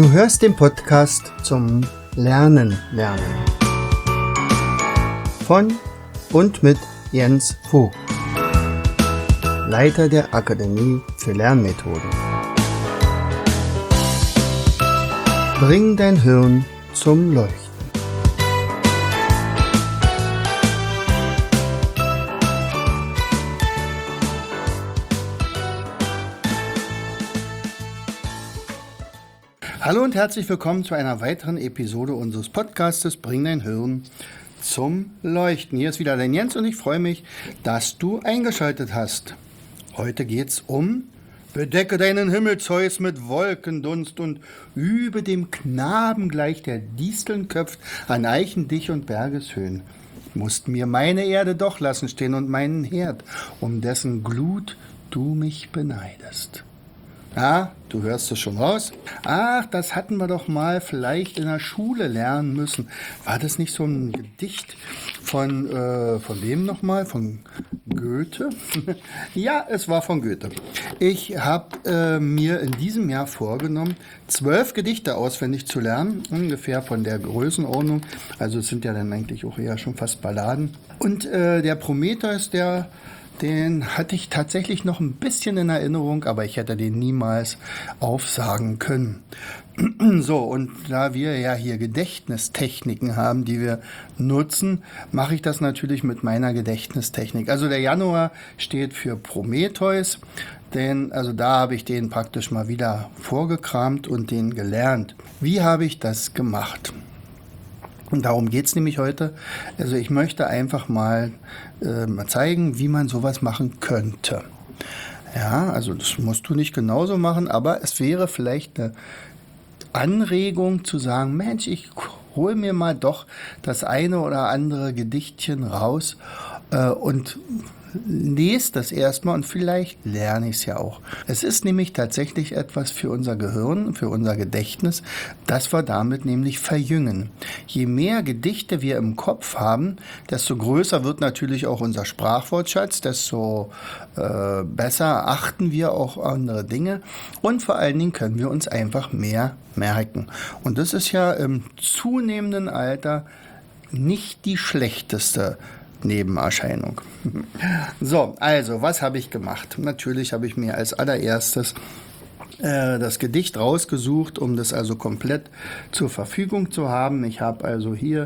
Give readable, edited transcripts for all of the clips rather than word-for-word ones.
Du hörst den Podcast zum Lernen. Von und mit Jens Vogt, Leiter der Akademie für Lernmethoden. Bring dein Hirn zum Leuchten. Hallo und herzlich willkommen zu einer weiteren Episode unseres Podcastes Bring dein Hirn zum Leuchten. Hier ist wieder dein Jens und ich freue mich, dass du eingeschaltet hast. Heute geht's um Bedecke deinen Himmel, Zeus, mit Wolkendunst und über dem Knaben gleich der Disteln köpft an Eichen dich und Bergeshöhen. Musst mir meine Erde doch lassen stehen und meinen Herd, um dessen Glut du mich beneidest. Ja, du hörst es schon raus. Ach, das hatten wir doch mal vielleicht in der Schule lernen müssen. War das nicht so ein Gedicht von wem nochmal? Von Goethe? Ja, es war von Goethe. Ich habe mir in diesem Jahr vorgenommen, 12 Gedichte auswendig zu lernen, ungefähr von der Größenordnung. Also es sind ja dann eigentlich auch eher schon fast Balladen. Und der Prometheus, den hatte ich tatsächlich noch ein bisschen in Erinnerung, aber ich hätte den niemals aufsagen können. So, und da wir ja hier Gedächtnistechniken haben, die wir nutzen, mache ich das natürlich mit meiner Gedächtnistechnik. Also der Januar steht für Prometheus, also da habe ich den praktisch mal wieder vorgekramt und den gelernt. Wie habe ich das gemacht? Und darum geht es nämlich heute. Also ich möchte einfach mal zeigen, wie man sowas machen könnte. Ja, also das musst du nicht genauso machen, aber es wäre vielleicht eine Anregung zu sagen, Mensch, ich hole mir mal doch das eine oder andere Gedichtchen raus und lese das erstmal und vielleicht lerne ich es ja auch. Es ist nämlich tatsächlich etwas für unser Gehirn, für unser Gedächtnis, dass wir damit nämlich verjüngen. Je mehr Gedichte wir im Kopf haben, desto größer wird natürlich auch unser Sprachwortschatz, desto besser achten wir auch andere Dinge und vor allen Dingen können wir uns einfach mehr merken. Und das ist ja im zunehmenden Alter nicht die schlechteste Nebenerscheinung. So, also, was habe ich gemacht? Natürlich habe ich mir als allererstes das Gedicht rausgesucht, um das also komplett zur Verfügung zu haben. Ich habe also hier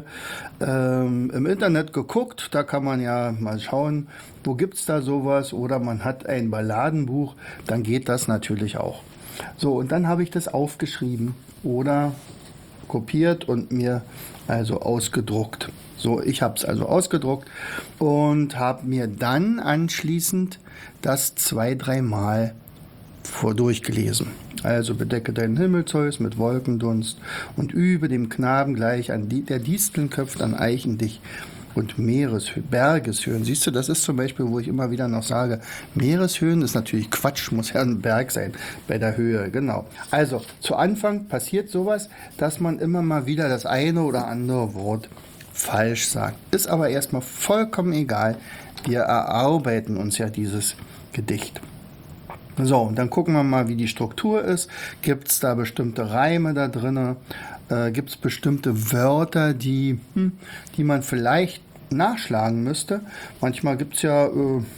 im Internet geguckt, da kann man ja mal schauen, wo gibt es da sowas, oder man hat ein Balladenbuch, dann geht das natürlich auch. So, und dann habe ich das aufgeschrieben oder kopiert und mir also ausgedruckt. So, ich habe es also ausgedruckt und habe mir dann anschließend das 2-3 Mal durchgelesen. Also bedecke deinen Himmel, Zeus, mit Wolkendunst und über dem Knaben gleich der Disteln köpft an Eichen dich und Bergeshöhen. Siehst du, das ist zum Beispiel, wo ich immer wieder noch sage, Meereshöhen ist natürlich Quatsch, muss ja ein Berg sein bei der Höhe, genau. Also, zu Anfang passiert sowas, dass man immer mal wieder das eine oder andere Wort falsch sagt. Ist aber erstmal vollkommen egal. Wir erarbeiten uns ja dieses Gedicht. So, und dann gucken wir mal, wie die Struktur ist. Gibt es da bestimmte Reime da drin? Gibt es bestimmte Wörter, die man vielleicht nachschlagen müsste? Manchmal gibt es ja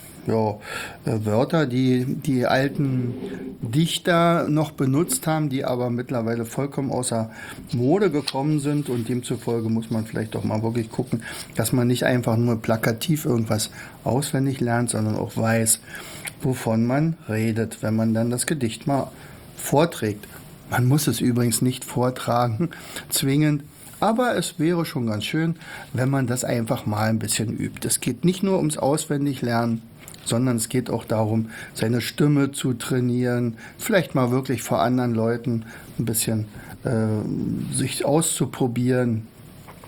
Wörter, die alten Dichter noch benutzt haben, die aber mittlerweile vollkommen außer Mode gekommen sind, und demzufolge muss man vielleicht doch mal wirklich gucken, dass man nicht einfach nur plakativ irgendwas auswendig lernt, sondern auch weiß, wovon man redet, wenn man dann das Gedicht mal vorträgt. Man muss es übrigens nicht vortragen, zwingend, aber es wäre schon ganz schön, wenn man das einfach mal ein bisschen übt. Es geht nicht nur ums Auswendiglernen, sondern es geht auch darum, seine Stimme zu trainieren, vielleicht mal wirklich vor anderen Leuten ein bisschen sich auszuprobieren.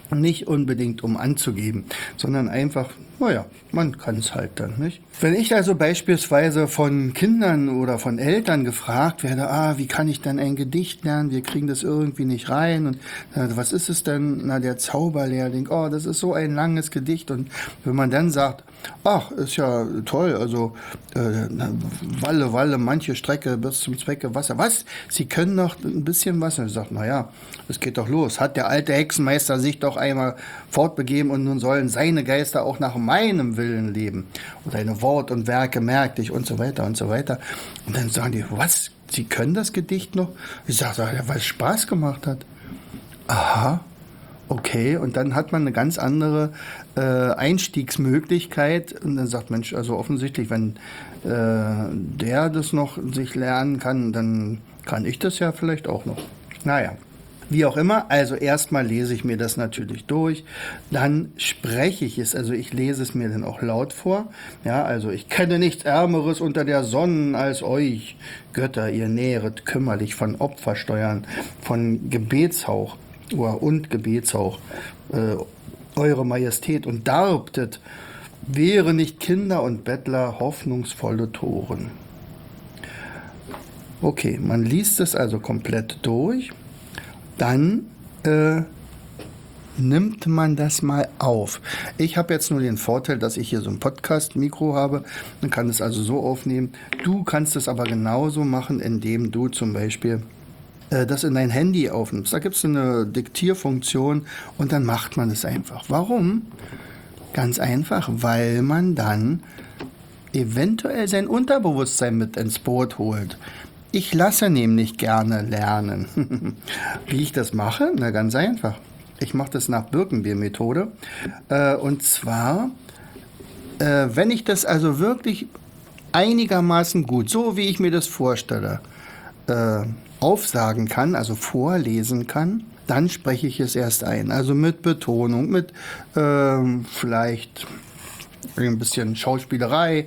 Nicht unbedingt um anzugeben, sondern einfach, naja, man kann es halt dann, nicht? Wenn ich also beispielsweise von Kindern oder von Eltern gefragt werde, wie kann ich denn ein Gedicht lernen? Wir kriegen das irgendwie nicht rein. Und was ist es denn? Na, der Zauberlehrling, das ist so ein langes Gedicht. Und wenn man dann sagt, ach, ist ja toll, also Walle, Walle, manche Strecke bis zum Zwecke Wasser. Was? Sie können noch ein bisschen Wasser? Ich sage, naja, es geht doch los. Hat der alte Hexenmeister sich doch einmal fortbegeben und nun sollen seine Geister auch nach meinem Willen leben. Und seine Wort und Werke merkte ich und so weiter und so weiter. Und dann sagen die, was? Sie können das Gedicht noch? Ich sage, weil es Spaß gemacht hat. Aha. Okay, und dann hat man eine ganz andere Einstiegsmöglichkeit und dann sagt, Mensch, also offensichtlich, wenn der das noch sich lernen kann, dann kann ich das ja vielleicht auch noch. Naja, wie auch immer, also erstmal lese ich mir das natürlich durch, dann spreche ich es, also ich lese es mir dann auch laut vor, ja, also ich kenne nichts Ärmeres unter der Sonne als euch, Götter, ihr nähret kümmerlich von Opfersteuern, von Gebetshauch und Gebetshauch, Eure Majestät und darbtet, wäre nicht Kinder und Bettler hoffnungsvolle Toren. Okay, man liest es also komplett durch, dann nimmt man das mal auf. Ich habe jetzt nur den Vorteil, dass ich hier so ein Podcast-Mikro habe, man kann es also so aufnehmen. Du kannst es aber genauso machen, indem du zum Beispiel das in dein Handy aufnimmst. Da gibt es eine Diktierfunktion und dann macht man es einfach. Warum? Ganz einfach, weil man dann eventuell sein Unterbewusstsein mit ins Boot holt. Ich lasse nämlich gerne lernen. Wie ich das mache? Na, ganz einfach. Ich mache das nach Birkenbier-Methode. Und zwar, wenn ich das also wirklich einigermaßen gut, so wie ich mir das vorstelle, aufsagen kann, also vorlesen kann, dann spreche ich es erst ein. Also mit Betonung, mit vielleicht ein bisschen Schauspielerei,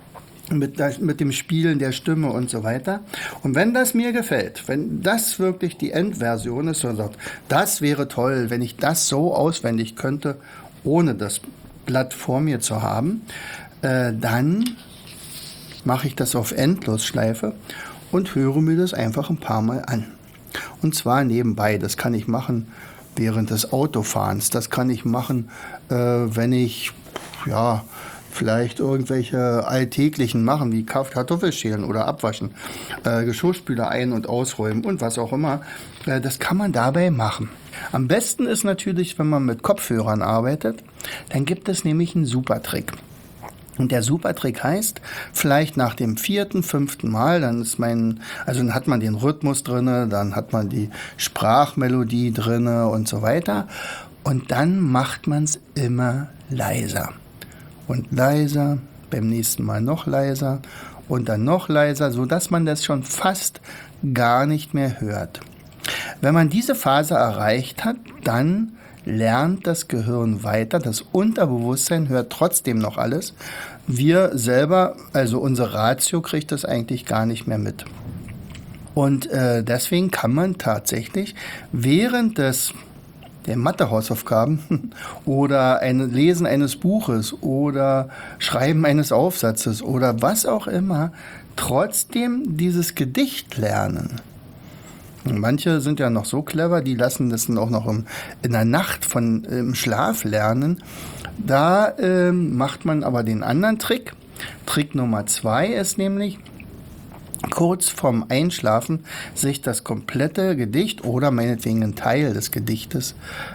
mit dem Spielen der Stimme und so weiter. Und wenn das mir gefällt, wenn das wirklich die Endversion ist und sagt, das wäre toll, wenn ich das so auswendig könnte, ohne das Blatt vor mir zu haben, dann mache ich das auf Endlosschleife und höre mir das einfach ein paar Mal an. Und zwar nebenbei. Das kann ich machen während des Autofahrens. Das kann ich machen, wenn ich vielleicht irgendwelche alltäglichen machen, wie Kartoffelschälen oder abwaschen, Geschirrspüler ein- und ausräumen und was auch immer. Das kann man dabei machen. Am besten ist natürlich, wenn man mit Kopfhörern arbeitet, dann gibt es nämlich einen Supertrick. Und der Supertrick heißt, vielleicht nach dem 4., 5. Mal, dann hat man den Rhythmus drinne, dann hat man die Sprachmelodie drinne und so weiter. Und dann macht man es immer leiser. Und leiser, beim nächsten Mal noch leiser und dann noch leiser, sodass man das schon fast gar nicht mehr hört. Wenn man diese Phase erreicht hat, dann lernt das Gehirn weiter, das Unterbewusstsein hört trotzdem noch alles. Wir selber, also unsere Ratio, kriegt das eigentlich gar nicht mehr mit. Und deswegen kann man tatsächlich während der Mathe-Hausaufgaben oder Lesen eines Buches oder Schreiben eines Aufsatzes oder was auch immer trotzdem dieses Gedicht lernen. Und manche sind ja noch so clever, die lassen das dann auch noch in der Nacht im Schlaf lernen. Da macht man aber den anderen Trick. Trick Nummer 2 ist nämlich, kurz vorm Einschlafen sich das komplette Gedicht oder meinetwegen ein Teil des Gedichtes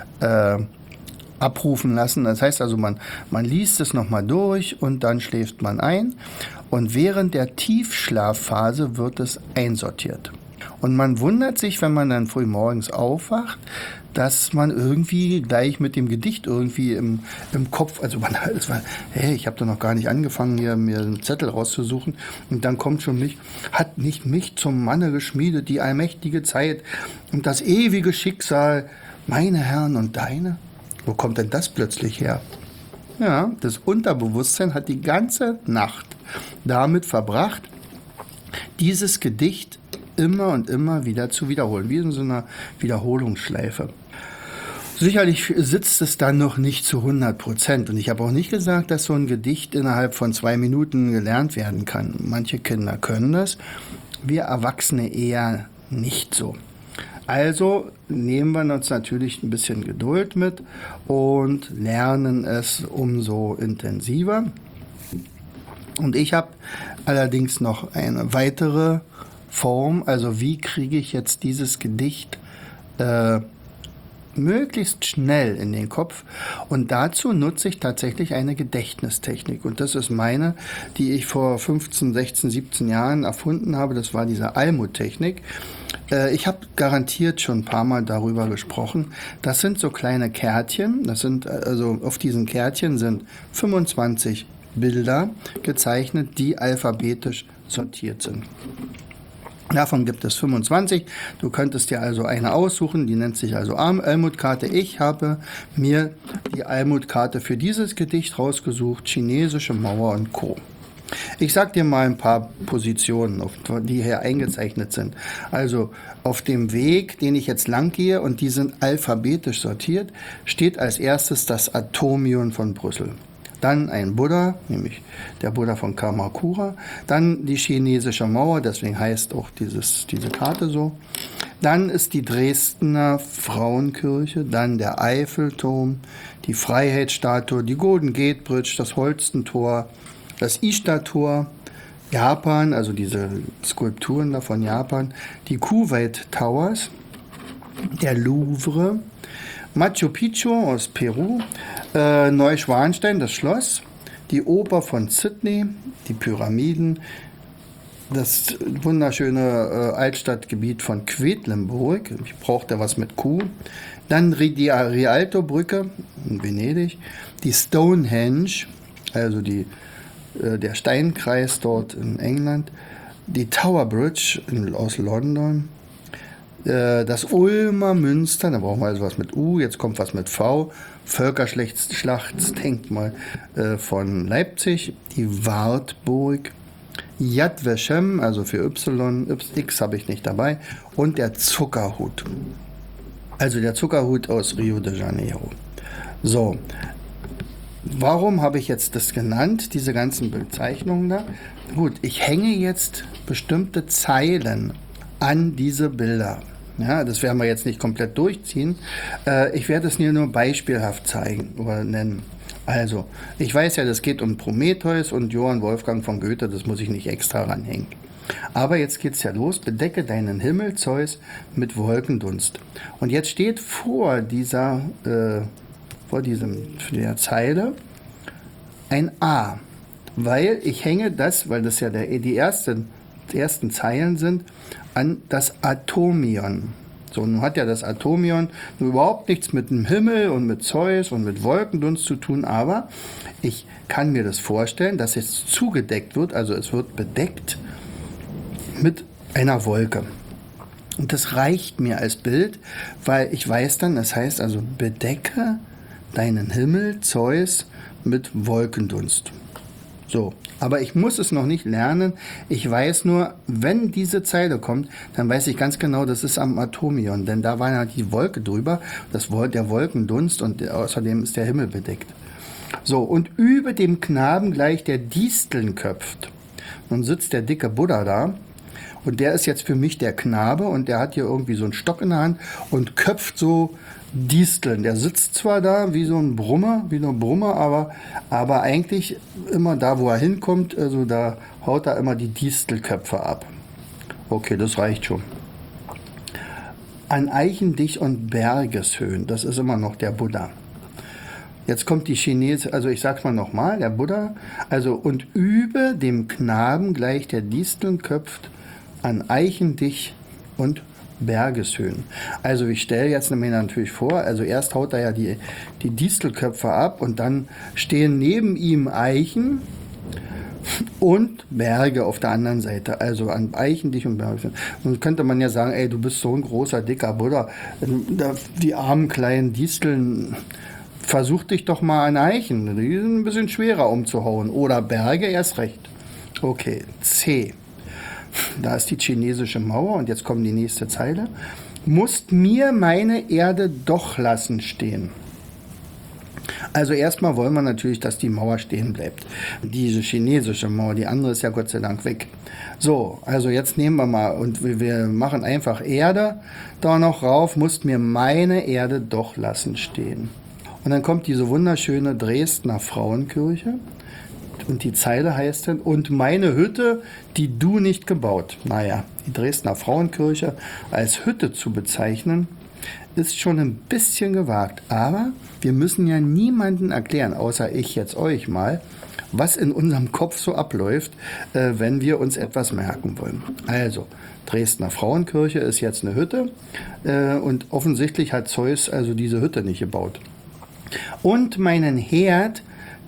abrufen lassen. Das heißt also, man liest es nochmal durch und dann schläft man ein. Und während der Tiefschlafphase wird es einsortiert. Und man wundert sich, wenn man dann früh morgens aufwacht, dass man irgendwie gleich mit dem Gedicht irgendwie im Kopf, also ich habe da noch gar nicht angefangen, hier mir einen Zettel rauszusuchen. Und dann kommt schon hat nicht mich zum Manne geschmiedet, die allmächtige Zeit und das ewige Schicksal, meine Herren und deine. Wo kommt denn das plötzlich her? Ja, das Unterbewusstsein hat die ganze Nacht damit verbracht, dieses Gedicht immer und immer wieder zu wiederholen, wie in so einer Wiederholungsschleife. Sicherlich sitzt es dann noch nicht zu 100%. Und ich habe auch nicht gesagt, dass so ein Gedicht innerhalb von 2 Minuten gelernt werden kann. Manche Kinder können das, wir Erwachsene eher nicht so. Also nehmen wir uns natürlich ein bisschen Geduld mit und lernen es umso intensiver. Und ich habe allerdings noch eine weitere Form, also wie kriege ich jetzt dieses Gedicht möglichst schnell in den Kopf, und dazu nutze ich tatsächlich eine Gedächtnistechnik, und das ist meine, die ich vor 15, 16, 17 Jahren erfunden habe. Das war diese Almut-Technik. Ich habe garantiert schon ein paar Mal darüber gesprochen. Das sind so kleine Kärtchen, also auf diesen Kärtchen sind 25 Bilder gezeichnet, die alphabetisch sortiert sind. Davon gibt es 25. Du könntest dir also eine aussuchen, die nennt sich also Almutkarte. Ich habe mir die Almutkarte für dieses Gedicht rausgesucht, Chinesische Mauer und Co. Ich sag dir mal ein paar Positionen, die hier eingezeichnet sind. Also auf dem Weg, den ich jetzt lang gehe, und die sind alphabetisch sortiert, steht als erstes das Atomion von Brüssel. Dann ein Buddha, nämlich der Buddha von Kamakura. Dann die chinesische Mauer, deswegen heißt auch diese Karte so. Dann ist die Dresdner Frauenkirche, dann der Eiffelturm, die Freiheitsstatue, die Golden Gate Bridge, das Holstentor, das Ishtar-Tor, Japan, also diese Skulpturen da von Japan, die Kuwait Towers, der Louvre, Machu Picchu aus Peru, Neuschwanstein, das Schloss, die Oper von Sydney, die Pyramiden, das wunderschöne Altstadtgebiet von Quedlinburg, ich brauchte was mit Q, dann die Rialto-Brücke in Venedig, die Stonehenge, also der Steinkreis dort in England, die Tower Bridge aus London, das Ulmer Münster, da brauchen wir also was mit U, jetzt kommt was mit V, Völkerschlachtsdenkmal von Leipzig, die Wartburg, Yad Vashem, also für Y, X habe ich nicht dabei, und der Zuckerhut. Also der Zuckerhut aus Rio de Janeiro. So, warum habe ich jetzt das genannt, diese ganzen Bezeichnungen da? Gut, ich hänge jetzt bestimmte Zeilen an diese Bilder. Ja, das werden wir jetzt nicht komplett durchziehen. Ich werde es nur beispielhaft zeigen oder nennen. Also, ich weiß ja, das geht um Prometheus und Johann Wolfgang von Goethe, das muss ich nicht extra ranhängen. Aber jetzt geht's ja los. Bedecke deinen Himmel, Zeus, mit Wolkendunst. Und jetzt steht vor der Zeile ein A, weil ich hänge das, weil das ja die ersten Zeilen sind, an das Atomion. So, nun hat ja das Atomion überhaupt nichts mit dem Himmel und mit Zeus und mit Wolkendunst zu tun, aber ich kann mir das vorstellen, dass es zugedeckt wird, also es wird bedeckt mit einer Wolke. Und das reicht mir als Bild, weil ich weiß dann, das heißt also, bedecke deinen Himmel, Zeus, mit Wolkendunst. So, aber ich muss es noch nicht lernen. Ich weiß nur, wenn diese Zeile kommt, dann weiß ich ganz genau, das ist am Atomion, denn da war ja die Wolke drüber, der Wolkendunst, und außerdem ist der Himmel bedeckt. So, und über dem Knaben gleich der Disteln köpft. Nun sitzt der dicke Buddha da, und der ist jetzt für mich der Knabe, und der hat hier irgendwie so einen Stock in der Hand und köpft so Disteln. Der sitzt zwar da wie eine Brummer, aber eigentlich immer da, wo er hinkommt, also da haut er immer die Distelköpfe ab. Okay, das reicht schon. An Eichendich und Bergeshöhen, das ist immer noch der Buddha. Jetzt kommt die Chinese, also ich sag's mal nochmal, der Buddha, also und über dem Knaben gleich der Disteln köpft, an Eichendich und Bergeshöhen. Also ich stelle jetzt mir natürlich vor, also erst haut er ja die Distelköpfe ab, und dann stehen neben ihm Eichen und Berge auf der anderen Seite, also an Eichendich und Bergeshöhen. Nun könnte man ja sagen, ey, du bist so ein großer, dicker Buddha, die armen kleinen Disteln, versuch dich doch mal an Eichen, die sind ein bisschen schwerer umzuhauen, oder Berge erst recht. Okay, C. Da ist die chinesische Mauer, und jetzt kommt die nächste Zeile. musst mir meine Erde doch lassen stehen. Also erstmal wollen wir natürlich, dass die Mauer stehen bleibt. Diese chinesische Mauer, die andere ist ja Gott sei Dank weg. So, also jetzt nehmen wir mal und wir machen einfach Erde da noch rauf, musst mir meine Erde doch lassen stehen. Und dann kommt diese wunderschöne Dresdner Frauenkirche und die Zeile heißt dann, und meine Hütte, die du nicht gebaut. Naja, die Dresdner Frauenkirche als Hütte zu bezeichnen, ist schon ein bisschen gewagt, aber wir müssen ja niemandem erklären, außer ich jetzt euch mal, was in unserem Kopf so abläuft, wenn wir uns etwas merken wollen. Also, Dresdner Frauenkirche ist jetzt eine Hütte und offensichtlich hat Zeus also diese Hütte nicht gebaut. Und meinen Herd,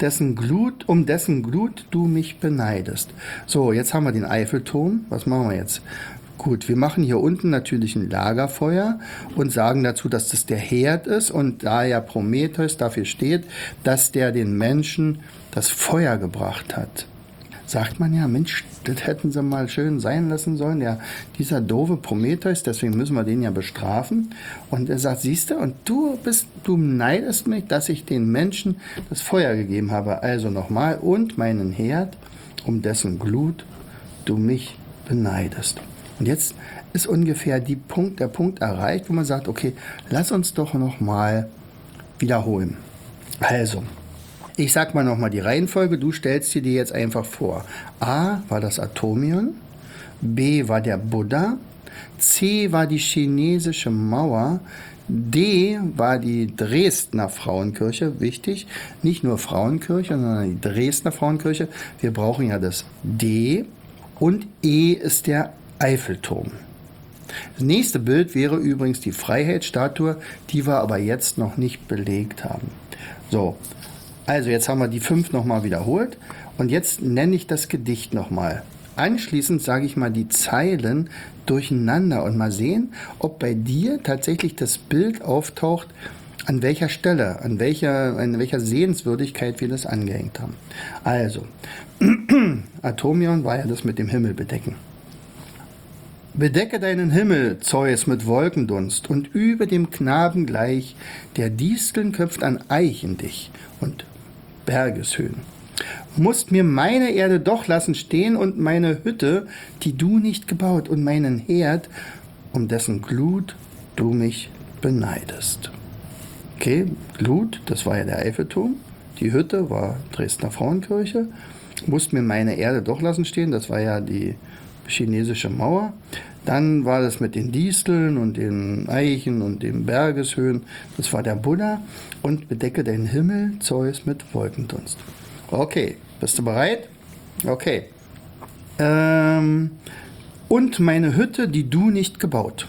um dessen Glut du mich beneidest. So, jetzt haben wir den Eiffelturm. Was machen wir jetzt? Gut, wir machen hier unten natürlich ein Lagerfeuer und sagen dazu, dass das der Herd ist und da ja Prometheus dafür steht, dass der den Menschen das Feuer gebracht hat. Sagt man ja, Mensch, das hätten sie mal schön sein lassen sollen, ja, dieser doofe Prometheus, deswegen müssen wir den ja bestrafen. Und er sagt, siehst du, und du neidest mich, dass ich den Menschen das Feuer gegeben habe. Also nochmal, und meinen Herd, um dessen Glut du mich beneidest. Und jetzt ist ungefähr der Punkt erreicht, wo man sagt, okay, lass uns doch nochmal wiederholen. Also, ich sag mal nochmal die Reihenfolge, du stellst dir die jetzt einfach vor. A war das Atomion, B war der Buddha, C war die chinesische Mauer, D war die Dresdner Frauenkirche, wichtig, nicht nur Frauenkirche, sondern die Dresdner Frauenkirche. Wir brauchen ja das D und E ist der Eiffelturm. Das nächste Bild wäre übrigens die Freiheitsstatue, die wir aber jetzt noch nicht belegt haben. So, also jetzt haben wir die 5 nochmal wiederholt und jetzt nenne ich das Gedicht nochmal. Anschließend sage ich mal die Zeilen durcheinander und mal sehen, ob bei dir tatsächlich das Bild auftaucht, an welcher Stelle, an welcher Sehenswürdigkeit wir das angehängt haben. Also, Atomion war ja das mit dem Himmel bedecken. Bedecke deinen Himmel, Zeus, mit Wolkendunst, und über dem Knaben gleich, der Disteln köpft an Eichen dich und Bergeshöhen. Musst mir meine Erde doch lassen stehen und meine Hütte, die du nicht gebaut, und meinen Herd, um dessen Glut du mich beneidest. Okay, Glut, das war ja der Eiffelturm, die Hütte war Dresdner Frauenkirche, musst mir meine Erde doch lassen stehen, das war ja die chinesische Mauer. Dann war das mit den Disteln und den Eichen und den Bergeshöhen, das war der Buddha. Und bedecke den Himmel, Zeus, mit Wolkendunst. Okay, bist du bereit? Okay. Und meine Hütte, die du nicht gebaut.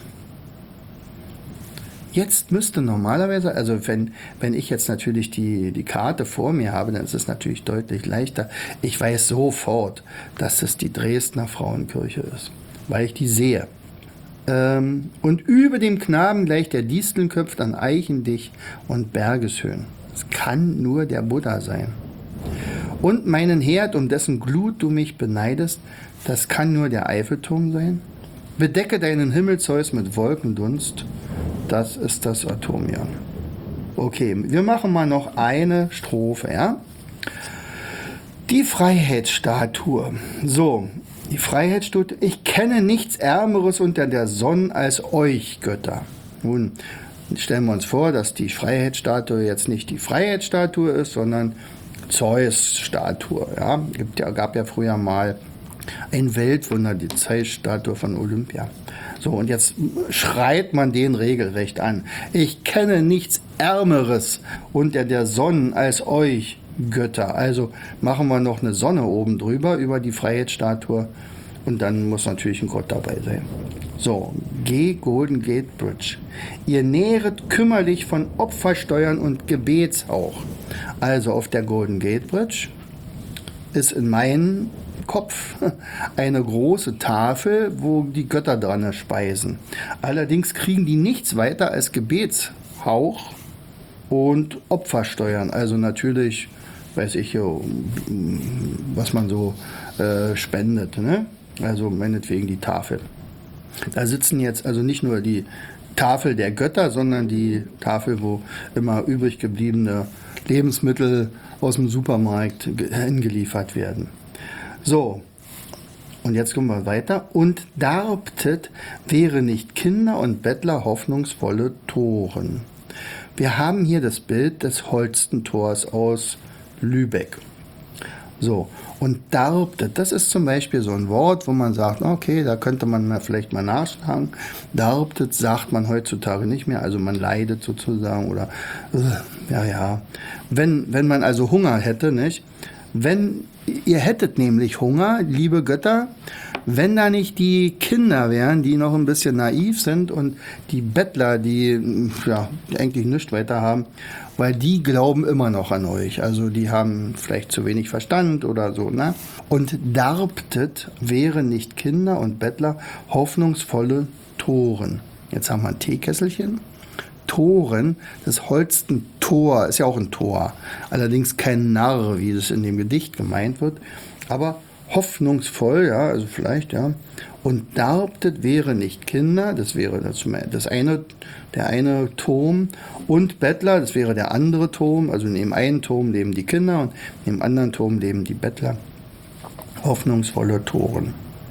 Jetzt müsste normalerweise, also wenn ich jetzt natürlich die Karte vor mir habe, dann ist es natürlich deutlich leichter. Ich weiß sofort, dass es die Dresdner Frauenkirche ist, weil ich die sehe. Und über dem Knaben gleich der Disteln köpft an Eichen dich und Bergeshöhen. Es kann nur der Buddha sein. Und meinen Herd, um dessen Glut du mich beneidest, das kann nur der Eiffelturm sein. Bedecke deinen Himmel, Zeus, mit Wolkendunst. Das ist das Atomion. Okay, wir machen mal noch eine Strophe, ja? Die Freiheitsstatue. So, die Freiheitsstatue. Ich kenne nichts Ärmeres unter der Sonne als euch, Götter. Nun, stellen wir uns vor, dass die Freiheitsstatue jetzt nicht die Freiheitsstatue ist, sondern Zeus-Statue. Ja? Gab ja früher mal ein Weltwunder, die Zeus-Statue von Olympia. So, und jetzt schreit man den regelrecht an. Ich kenne nichts Ärmeres unter der Sonne als euch, Götter. Also machen wir noch eine Sonne oben drüber, über die Freiheitsstatue. Und dann muss natürlich ein Gott dabei sein. So, Golden Gate Bridge. Ihr nähret kümmerlich von Opfersteuern und Gebetshauch. Also auf der Golden Gate Bridge ist in meinem Kopf eine große Tafel, wo die Götter dran speisen. Allerdings kriegen die nichts weiter als Gebetshauch und Opfersteuern. Also natürlich, weiß ich, was man so spendet. Ne? Also meinetwegen die Tafel. Da sitzen jetzt also nicht nur die Tafel der Götter, sondern die Tafel, wo immer übrig gebliebene Lebensmittel aus dem Supermarkt hingeliefert werden. So, und jetzt kommen wir weiter. Und darbtet wäre nicht Kinder und Bettler hoffnungsvolle Toren. Wir haben hier das Bild des Holstentors aus Lübeck. So, und darbtet, das ist zum Beispiel so ein Wort, wo man sagt, okay, da könnte man vielleicht mal nachschlagen. Darbtet sagt man heutzutage nicht mehr, also man leidet sozusagen oder, ja. Wenn man also Hunger hätte, nicht? Wenn ihr hättet nämlich Hunger, liebe Götter, wenn da nicht die Kinder wären, die noch ein bisschen naiv sind und die Bettler, die ja eigentlich nichts weiter haben, weil die glauben immer noch an euch. Also die haben vielleicht zu wenig Verstand oder so, ne? Und darbtet wäre nicht Kinder und Bettler hoffnungsvolle Toren. Jetzt haben wir ein Teekesselchen. Toren, das Holstentor ist ja auch ein Tor. Allerdings kein Narr, wie es in dem Gedicht gemeint wird. Aber hoffnungsvoll, ja, also vielleicht, ja. Und darbtet wäre nicht Kinder, das wäre der eine Turm, und Bettler, das wäre der andere Turm, also neben einem Turm leben die Kinder und neben dem anderen Turm leben die Bettler. Hoffnungsvolle Toren.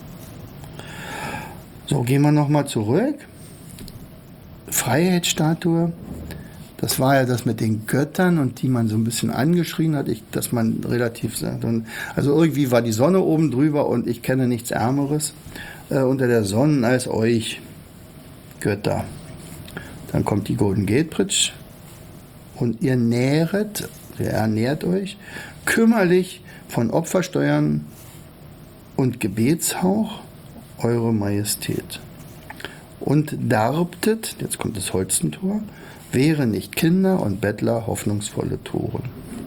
So, gehen wir nochmal zurück. Freiheitsstatue, das war ja das mit den Göttern und die man so ein bisschen angeschrien hat, dass man relativ sagt. Und also irgendwie war die Sonne oben drüber und ich kenne nichts Ärmeres unter der Sonne als euch, Götter. Dann kommt die Golden Gate Bridge und ihr ernährt euch kümmerlich von Opfersteuern und Gebetshauch, Eure Majestät. Und darbtet, jetzt kommt das Holstentor, wäre nicht Kinder und Bettler hoffnungsvolle Toren.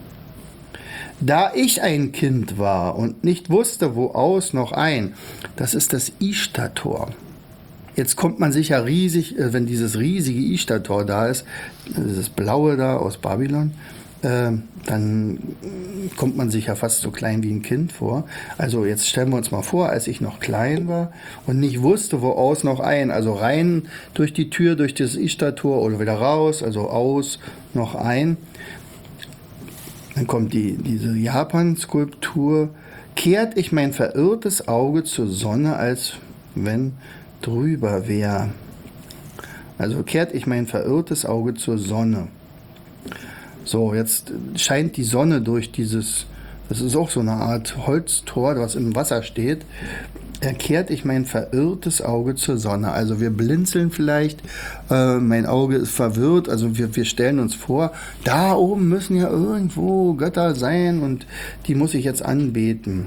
Da ich ein Kind war und nicht wusste, wo aus noch ein, das ist das Ishtar-Tor. Jetzt kommt man sich ja riesig, wenn dieses riesige Ishtar-Tor da ist, dieses blaue da aus Babylon, dann kommt man sich ja fast so klein wie ein Kind vor. Also jetzt stellen wir uns mal vor, als ich noch klein war und nicht wusste, wo aus noch ein. Also rein durch die Tür, durch das Ishtar-Tor oder wieder raus, also aus noch ein. Dann kommt diese Japan-Skulptur. Kehrt ich mein verirrtes Auge zur Sonne, als wenn drüber wär. Also kehrt ich mein verirrtes Auge zur Sonne. So, jetzt scheint die Sonne durch das ist auch so eine Art Holztor, was im Wasser steht, kehrt ich mein verirrtes Auge zur Sonne. Also wir blinzeln vielleicht, mein Auge ist verwirrt, also wir stellen uns vor, da oben müssen ja irgendwo Götter sein und die muss ich jetzt anbeten.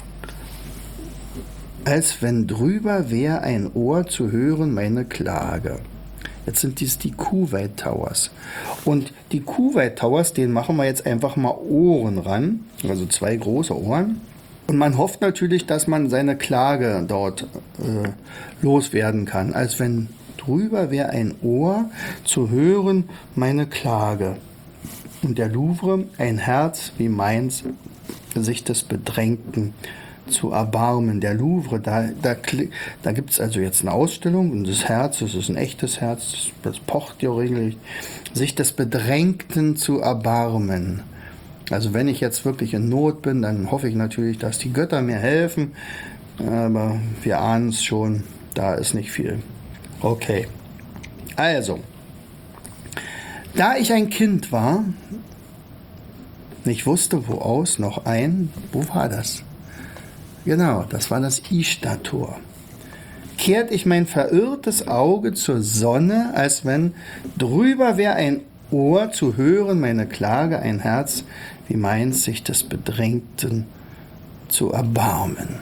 Als wenn drüber wär ein Ohr zu hören meine Klage. Jetzt sind dies die Kuwait Towers. Und die Kuwait Towers, denen machen wir jetzt einfach mal Ohren ran, also 2 große Ohren. Und man hofft natürlich, dass man seine Klage dort loswerden kann. Als wenn drüber wäre ein Ohr zu hören meine Klage. Und der Louvre ein Herz wie meins, sich des Bedrängten zu erbarmen. Der Louvre, da gibt es also jetzt eine Ausstellung und das Herz, das ist ein echtes Herz, das pocht ja regelmäßig, sich des Bedrängten zu erbarmen. Also wenn ich jetzt wirklich in Not bin, dann hoffe ich natürlich, dass die Götter mir helfen, aber wir ahnen es schon, da ist nicht viel. Okay, also, da ich ein Kind war, nicht wusste, wo aus noch ein, wo war das? Genau, das war das Ishtar-Tor. Kehrt ich mein verirrtes Auge zur Sonne, als wenn drüber wär ein Ohr zu hören meine Klage, ein Herz wie meins, sich des Bedrängten zu erbarmen.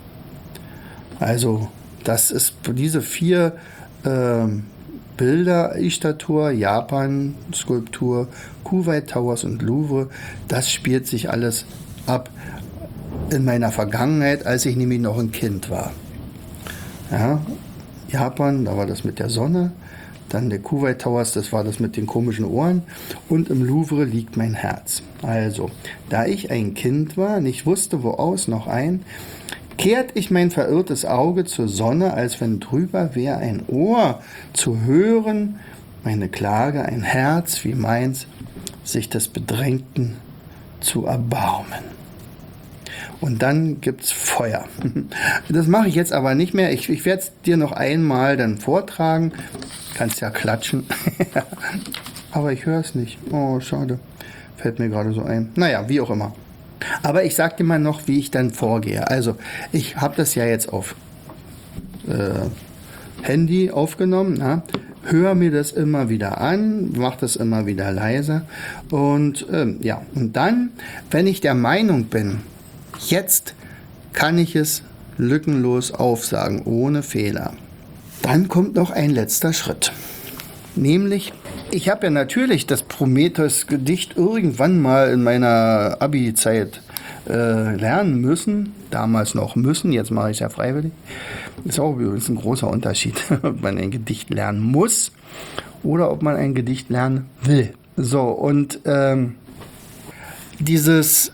Also, das ist diese 4 Bilder, Ishtar-Tor, Japan, Skulptur, Kuwait Towers und Louvre, das spielt sich alles ab in meiner Vergangenheit, als ich nämlich noch ein Kind war. Ja, Japan, da war das mit der Sonne, dann der Kuwait Towers, das war das mit den komischen Ohren, und im Louvre liegt mein Herz. Also, da ich ein Kind war, nicht wusste, wo aus noch ein, Kehrt ich mein verirrtes Auge zur Sonne, als wenn drüber wär ein Ohr zu hören, meine Klage ein Herz wie meins, sich des Bedrängten zu erbarmen. Und dann gibt's Feuer. Das mache ich jetzt aber nicht mehr. Ich werde es dir noch einmal dann vortragen. Kannst ja klatschen. Aber ich höre es nicht. Oh, schade. Fällt mir gerade so ein. Naja, wie auch immer. Aber ich sag dir mal noch, wie ich dann vorgehe. Also, ich habe das ja jetzt auf Handy aufgenommen. Na? Hör mir das immer wieder an, mach das immer wieder leiser. Und und dann, wenn ich der Meinung bin, jetzt kann ich es lückenlos aufsagen, ohne Fehler, dann kommt noch ein letzter Schritt. Nämlich, ich habe ja natürlich das Prometheus-Gedicht irgendwann mal in meiner Abi-Zeit lernen müssen. Damals noch müssen, jetzt mache ich es ja freiwillig. Das ist auch übrigens ein großer Unterschied, ob man ein Gedicht lernen muss oder ob man ein Gedicht lernen will. So, und dieses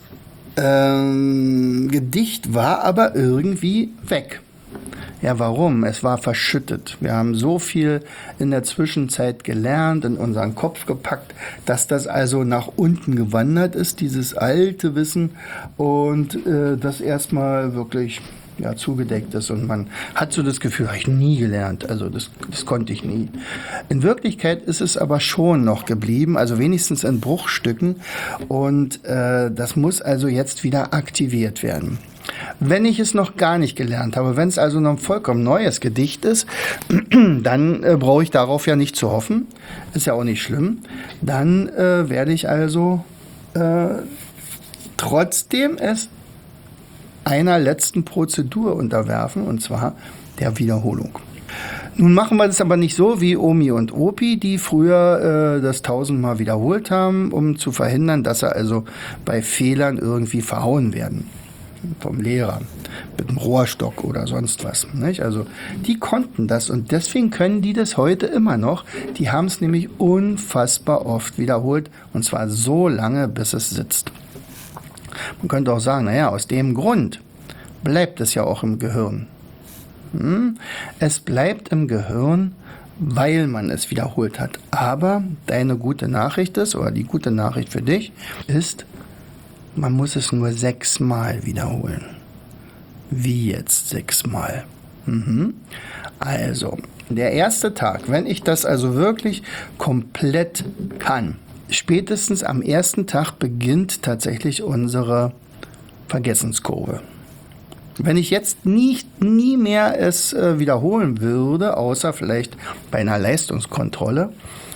Gedicht war aber irgendwie weg. Ja, warum? Es war verschüttet. Wir haben so viel in der Zwischenzeit gelernt, in unseren Kopf gepackt, dass das also nach unten gewandert ist, dieses alte Wissen, und das erstmal wirklich zugedeckt ist. Und man hat so das Gefühl, habe ich nie gelernt. Also das konnte ich nie. In Wirklichkeit ist es aber schon noch geblieben, also wenigstens in Bruchstücken. Und das muss also jetzt wieder aktiviert werden. Wenn ich es noch gar nicht gelernt habe, wenn es also noch ein vollkommen neues Gedicht ist, dann brauche ich darauf ja nicht zu hoffen. Ist ja auch nicht schlimm. Dann werde ich also trotzdem es einer letzten Prozedur unterwerfen, und zwar der Wiederholung. Nun machen wir das aber nicht so wie Omi und Opi, die früher das 1000-mal wiederholt haben, um zu verhindern, dass sie also bei Fehlern irgendwie verhauen werden vom Lehrer mit einem Rohrstock oder sonst was. Nicht? Also die konnten das, und deswegen können die das heute immer noch. Die haben es nämlich unfassbar oft wiederholt, und zwar so lange, bis es sitzt. Man könnte auch sagen, aus dem Grund bleibt es ja auch im Gehirn. Es bleibt im Gehirn, weil man es wiederholt hat. Aber deine gute Nachricht ist, oder die gute Nachricht für dich ist, man muss es nur 6-mal wiederholen. Wie jetzt 6-mal? Also, der erste Tag, wenn ich das also wirklich komplett kann, spätestens am ersten Tag beginnt tatsächlich unsere Vergessenskurve. Wenn ich jetzt nie mehr es wiederholen würde, außer vielleicht bei einer Leistungskontrolle,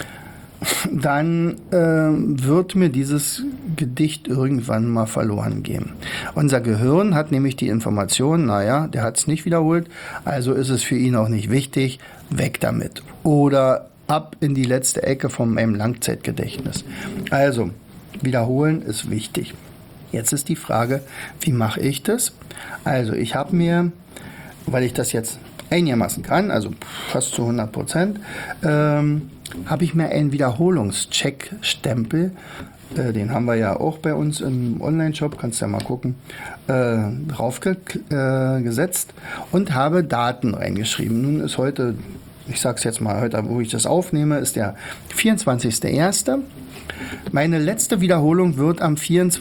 dann wird mir dieses Gedicht irgendwann mal verloren gehen. Unser Gehirn hat nämlich die Information, der hat es nicht wiederholt, also ist es für ihn auch nicht wichtig, weg damit. Oder ab in die letzte Ecke von meinem Langzeitgedächtnis. Also, wiederholen ist wichtig. Jetzt ist die Frage, wie mache ich das? Also, ich habe mir, weil ich das jetzt einigermaßen kann, also fast zu 100%, habe ich mir einen Wiederholungscheck-Stempel, den haben wir ja auch bei uns im Online-Shop, kannst ja mal gucken, draufgesetzt und habe Daten reingeschrieben. Nun ist heute, ich sage es jetzt mal, heute, wo ich das aufnehme, ist der 24.01. Meine letzte Wiederholung wird am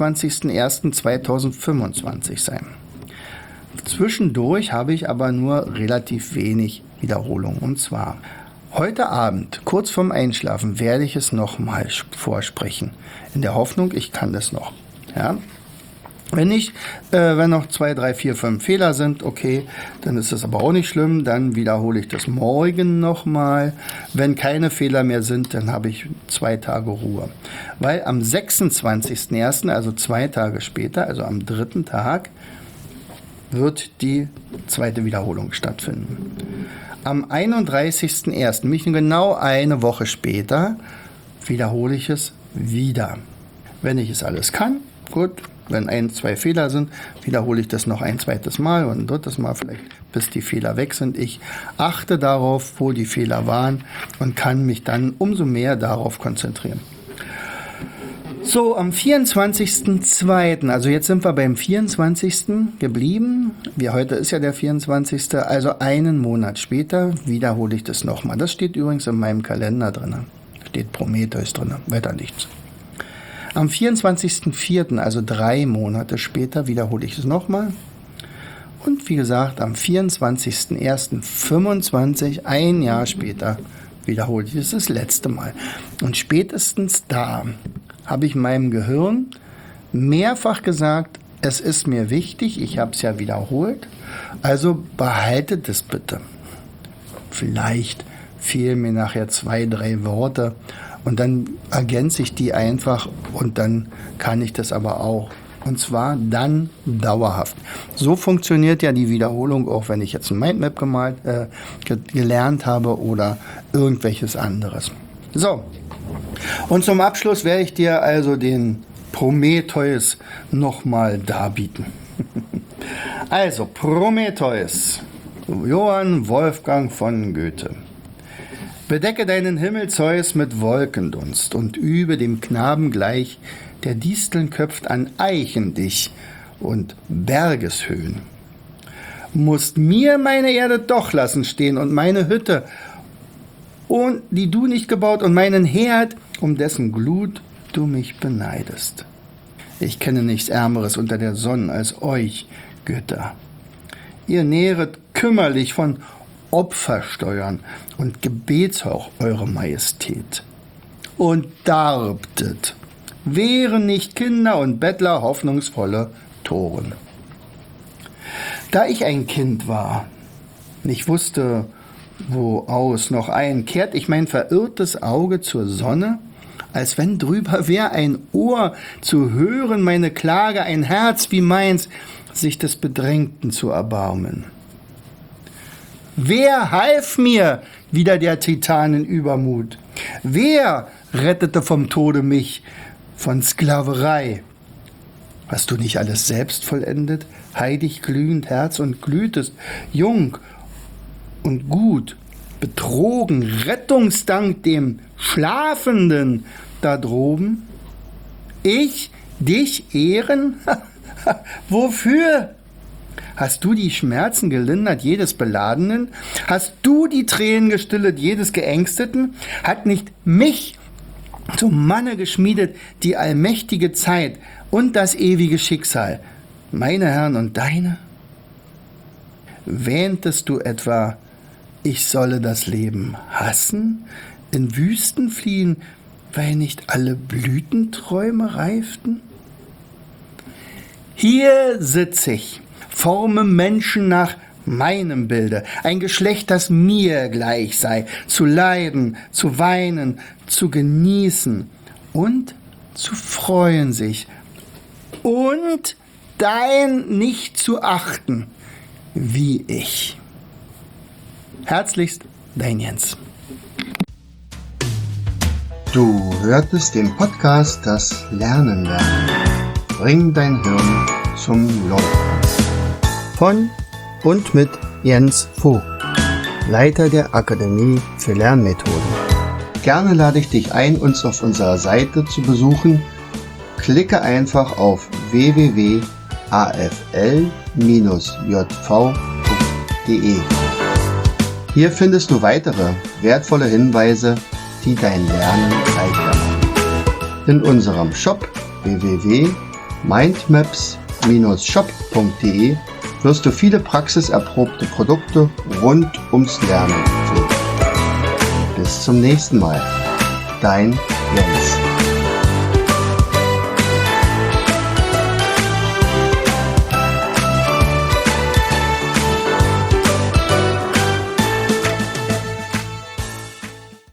24.01.2025 sein. Zwischendurch habe ich aber nur relativ wenig Wiederholung. Und zwar heute Abend, kurz vorm Einschlafen, werde ich es nochmal vorsprechen. In der Hoffnung, ich kann das noch. Ja? Wenn nicht, wenn noch 2, 3, 4, 5 Fehler sind, okay, dann ist das aber auch nicht schlimm. Dann wiederhole ich das morgen nochmal. Wenn keine Fehler mehr sind, dann habe ich 2 Tage Ruhe. Weil am 26.01., also 2 Tage später, also am 3. Tag, wird die zweite Wiederholung stattfinden. Am 31.01., nämlich genau eine Woche später, wiederhole ich es wieder. Wenn ich es alles kann, gut. Wenn 1, 2 Fehler sind, wiederhole ich das noch ein zweites Mal und ein drittes Mal vielleicht, bis die Fehler weg sind. Ich achte darauf, wo die Fehler waren, und kann mich dann umso mehr darauf konzentrieren. So, am 24.02., also jetzt sind wir beim 24. geblieben. Heute ist ja der 24., also einen Monat später wiederhole ich das nochmal. Das steht übrigens in meinem Kalender drin. Steht Prometheus drin, weiter nichts. Am 24.04., also 3 Monate später, wiederhole ich es nochmal. Und wie gesagt, am 24.01.25, ein Jahr später, wiederhole ich es das letzte Mal. Und spätestens da habe ich meinem Gehirn mehrfach gesagt, es ist mir wichtig, ich habe es ja wiederholt, also behaltet es bitte. Vielleicht fehlen mir nachher 2, 3 Worte und dann ergänze ich die einfach und dann kann ich das aber auch. Und zwar dann dauerhaft. So funktioniert ja die Wiederholung, auch wenn ich jetzt ein Mindmap gelernt habe oder irgendwelches anderes. So, und zum Abschluss werde ich dir also den Prometheus nochmal darbieten. Also, Prometheus, Johann Wolfgang von Goethe. Bedecke deinen Himmel, Zeus, mit Wolkendunst und übe dem Knaben gleich, der Disteln köpft, an Eichen dich und Bergeshöhen. Musst mir meine Erde doch lassen stehen und meine Hütte, und die du nicht gebaut, und meinen Herd, um dessen Glut du mich beneidest. Ich kenne nichts Ärmeres unter der Sonne als euch, Götter. Ihr nähret kümmerlich von Opfersteuern und Gebetshauch eure Majestät. Und darbtet, wären nicht Kinder und Bettler hoffnungsvolle Toren. Da ich ein Kind war, nicht wusste, wo aus noch ein, kehrt ich mein verirrtes Auge zur Sonne, als wenn drüber wär ein Ohr zu hören, meine Klage, ein Herz wie meins, sich des Bedrängten zu erbarmen. Wer half mir, wieder der Titanen Übermut? Wer rettete vom Tode mich, von Sklaverei? Hast du nicht alles selbst vollendet, heilig glühend Herz und glühtest, jung und gut, betrogen, Rettungsdank dem Schlafenden da droben? Ich dich ehren? Wofür? Hast du die Schmerzen gelindert jedes Beladenen? Hast du die Tränen gestillet jedes Geängsteten? Hat nicht mich zum Manne geschmiedet die allmächtige Zeit und das ewige Schicksal, meine Herren und deine? Wähntest du etwa, ich solle das Leben hassen, in Wüsten fliehen, weil nicht alle Blütenträume reiften? Hier sitz ich, forme Menschen nach meinem Bilde, ein Geschlecht, das mir gleich sei, zu leiden, zu weinen, zu genießen und zu freuen sich und dein nicht zu achten, wie ich. Herzlichst, dein Jens. Du hörtest den Podcast Das Lernen lernen. Bring dein Hirn zum Leuchten. Von und mit Jens Vogt, Leiter der Akademie für Lernmethoden. Gerne lade ich dich ein, uns auf unserer Seite zu besuchen. Klicke einfach auf www.afl-jv.de. Hier findest du weitere wertvolle Hinweise, die dein Lernen leichter machen. In unserem Shop www.mindmaps-shop.de wirst du viele praxiserprobte Produkte rund ums Lernen finden. Bis zum nächsten Mal. Dein Jens.